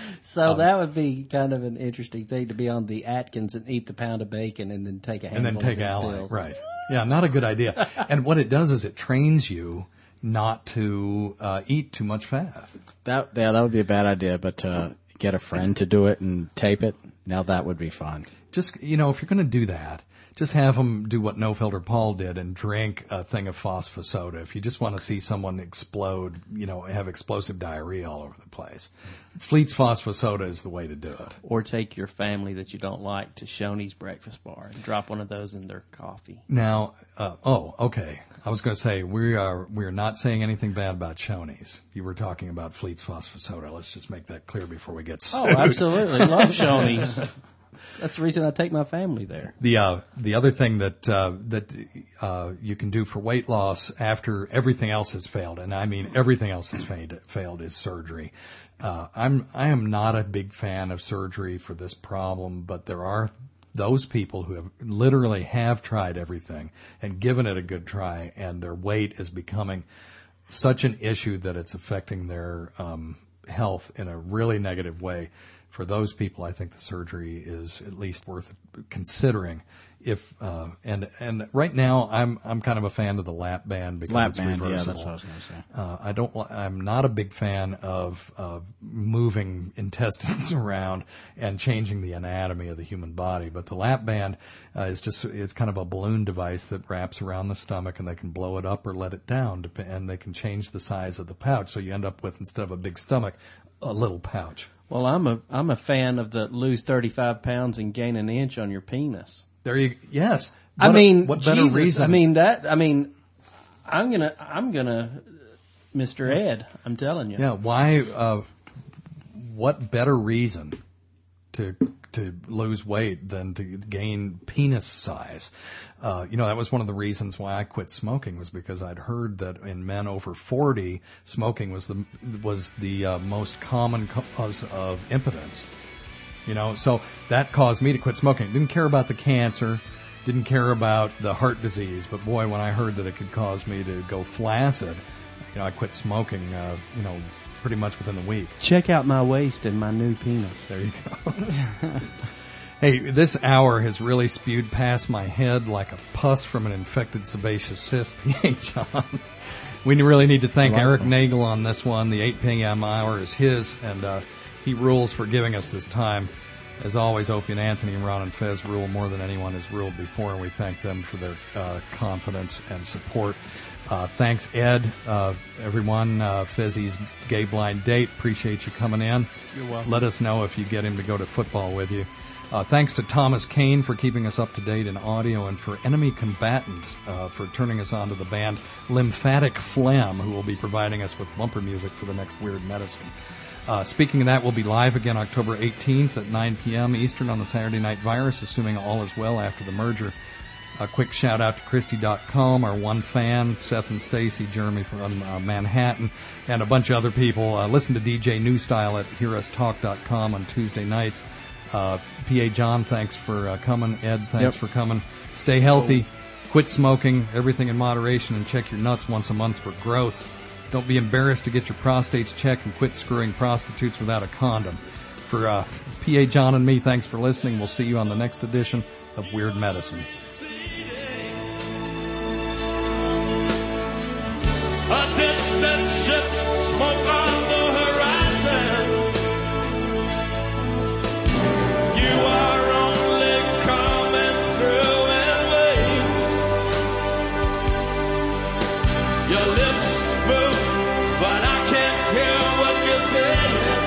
So that would be kind of an interesting thing to be on the Atkins and eat the pound of bacon and then take a And handful then take of these Ally, pills. right? Yeah, not a good idea. And what it does is it trains you not to uh, eat too much fat. That yeah, that would be a bad idea. But to get a friend to do it and tape it, now that would be fun. Just, you know, if you're going to do that, just have them do what No Filter Paul did and drink a thing of phosphosoda. If you just want to see someone explode, you know, have explosive diarrhea all over the place. Fleet's phosphosoda is the way to do it. Or take your family that you don't like to Shoney's breakfast bar and drop one of those in their coffee. Now, uh, oh, okay. I was going to say we are we are not saying anything bad about Shoney's. You were talking about Fleet's phosphosoda. Let's just make that clear before we get sued. Oh, absolutely. Love Shoney's. That's the reason I take my family there. The uh, the other thing that uh, that uh, you can do for weight loss after everything else has failed, and I mean everything else has failed, failed is surgery. Uh, I'm I am not a big fan of surgery for this problem, but there are those people who have literally have tried everything and given it a good try, and their weight is becoming such an issue that it's affecting their um, health in a really negative way. For those people, I think the surgery is at least worth considering. If uh, and and right now, I'm I'm kind of a fan of the lap band because Lap it's band, yeah, reversible. that's what I was going to say. Uh, I don't. li- I'm not a big fan of uh, moving intestines around and changing the anatomy of the human body. But the lap band uh, is just it's kind of a balloon device that wraps around the stomach, and they can blow it up or let it down, dep- and they can change the size of the pouch. So you end up with, instead of a big stomach, a little pouch. Well, I'm a I'm a fan of the lose thirty-five pounds and gain an inch on your penis. There you yes. I What a- mean, what better Jesus, reason? I mean that. I mean, I'm gonna I'm gonna, Mister Ed. I'm telling you. Yeah, why? Uh, what better reason to to lose weight than to gain penis size? Uh, you know, that was one of the reasons why I quit smoking, was because I'd heard that in men over forty, smoking was the was the uh, most common cause of impotence. You know, so that caused me to quit smoking. Didn't care about the cancer, didn't care about the heart disease, but boy, when I heard that it could cause me to go flaccid, you know, I quit smoking, uh, you know, pretty much within a week. Check out my waist and my new penis. There you go. Hey, this hour has really spewed past my head like a pus from an infected sebaceous cyst, P A. John. We really need to thank Eric Nagel on this one. The eight p.m. hour is his, and uh, he rules for giving us this time. As always, Opie and Anthony and Ron and Fez rule more than anyone has ruled before, and we thank them for their uh, confidence and support. Uh, thanks, Ed, uh, everyone, uh, Fezzy's Gay Blind Date. Appreciate you coming in. You're welcome. Let us know if you get him to go to football with you. Uh, thanks to Thomas Kane for keeping us up to date in audio, and for Enemy Combatant uh, for turning us on to the band Lymphatic Phlegm, who will be providing us with bumper music for the next Weird Medicine. Uh, speaking of that, we'll be live again October eighteenth at nine p.m. Eastern on the Saturday Night Virus, assuming all is well after the merger. A quick shout out to Christy dot com, our one fan, Seth and Stacy, Jeremy from uh, Manhattan, and a bunch of other people. Uh, listen to D J New Style at hear us talk dot com on Tuesday nights. Uh, P A. John, thanks for uh, coming. Ed, thanks Yep. for coming. Stay healthy, quit smoking, everything in moderation, and check your nuts once a month for growth. Don't be embarrassed to get your prostates checked, and quit screwing prostitutes without a condom. For uh, P A. John and me, thanks for listening. We'll see you on the next edition of Weird Medicine. A distant ship, smoke on the horizon. You are only coming through in waves. Your lips move, but I can't hear what you're saying.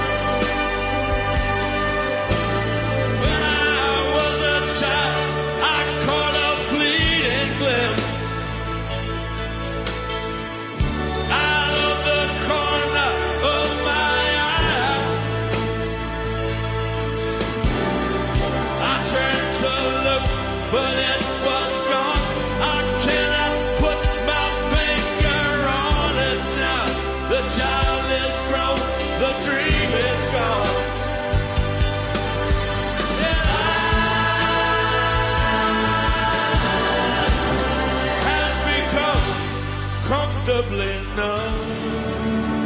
When I was a child, I caught a fleeting glimpse out of the corner of my eye. I turned to look, but it was gone. I cannot put my finger on it now. The child is grown, the dream is gone. And I had become comfortably numb.